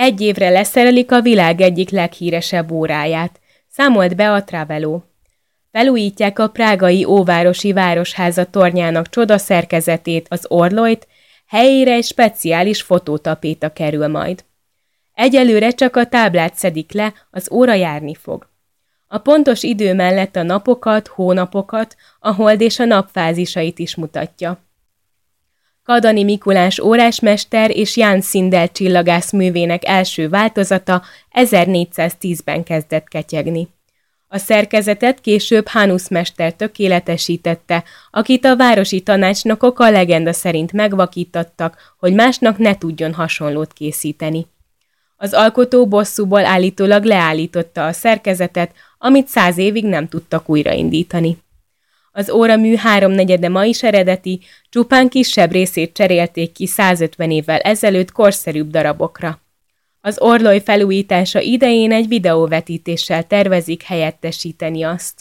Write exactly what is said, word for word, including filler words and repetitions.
Egy évre leszerelik a világ egyik leghíresebb óráját, számolt be a Travelo. Felújítják a prágai óvárosi városháza tornyának csodaszerkezetét, az orlojt, helyére egy speciális fotótapéta kerül majd. Egyelőre csak a táblát szedik le, az óra járni fog. A pontos idő mellett a napokat, hónapokat, a hold és a nap fázisait is mutatja. Kadani Mikulás órásmester és Jan Sindel csillagász művének első változata ezernégyszáztízben kezdett ketyegni. A szerkezetet később Hanus mester tökéletesítette, akit a városi tanácsnokok a legenda szerint megvakítattak, hogy másnak ne tudjon hasonlót készíteni. Az alkotó bosszúból állítólag leállította a szerkezetet, amit száz évig nem tudtak újraindítani. Az óramű háromnegyede ma is eredeti, csupán kisebb részét cserélték ki százötven évvel ezelőtt korszerűbb darabokra. Az orloj felújítása idején egy videóvetítéssel tervezik helyettesíteni azt.